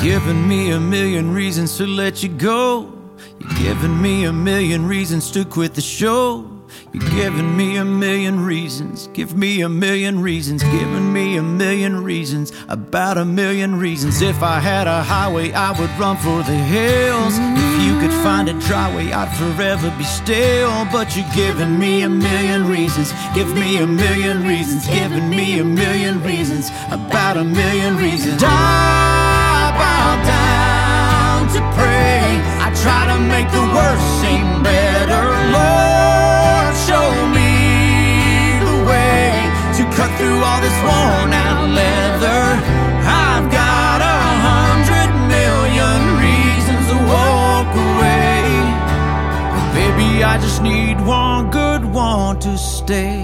Giving me a million reasons to let you go. You're giving me a million reasons to quit the show. You're giving me a million reasons. Give me a million reasons. Giving me a million reasons. About a million reasons. If I had a highway, I would run for the hills. If you could find a dry way, I'd forever be still. But you're giving me a million reasons. Give me a million reasons. Giving me a million reasons. About a million reasons. I bow down to pray. I try to make the worst seem better. Lord, show me the way to cut through all this worn out leather. I've got 100 million reasons to walk away, but baby, I just need one good one to stay.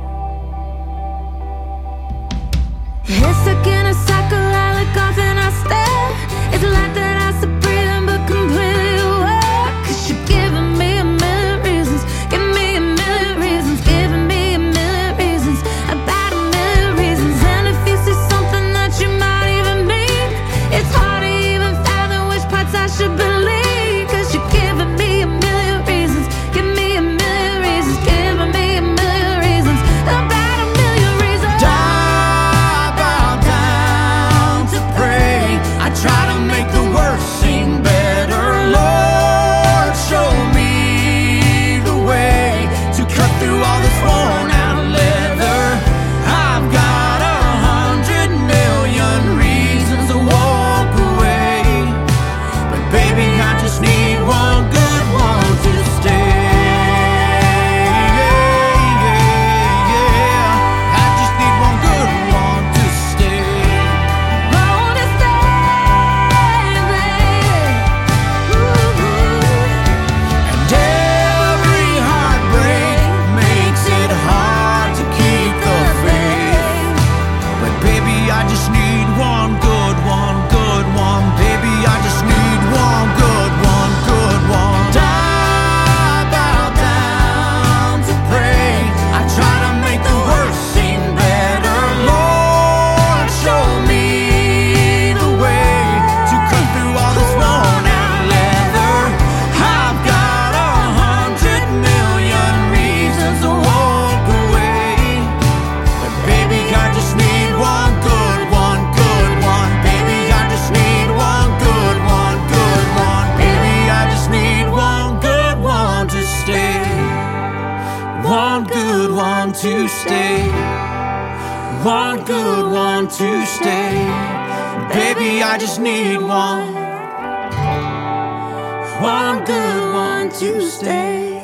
Head stuck in a cycle, I look off and I stare. It's like that I stop breathing but completely aware. 'Cause you're giving me a million reasons. Give me a million reasons. Giving me a million reasons. About a million reasons. And if you see something that you might even mean, it's hard to even fathom which parts I should believe. 'Cause you're giving me a million reasons. Give me a million reasons. Giving me a million reasons. About a million reasons. Try to make the worst seem better. Lord, show me the way to cut through all this worn out leather. I've got 100 million reasons to walk away, but baby, I just need one good one to stay. I just need one good one to stay. I just need one good one, good one. Baby, I just need one good one, good one. I bow down to pray. I try to make the worst seem better. Lord, show me the way to cut through all this worn out leather. I've got 100 million reasons to walk away, but baby, I just need one good. One good one to stay. One good one to stay. Baby, I just need one. One good one to stay.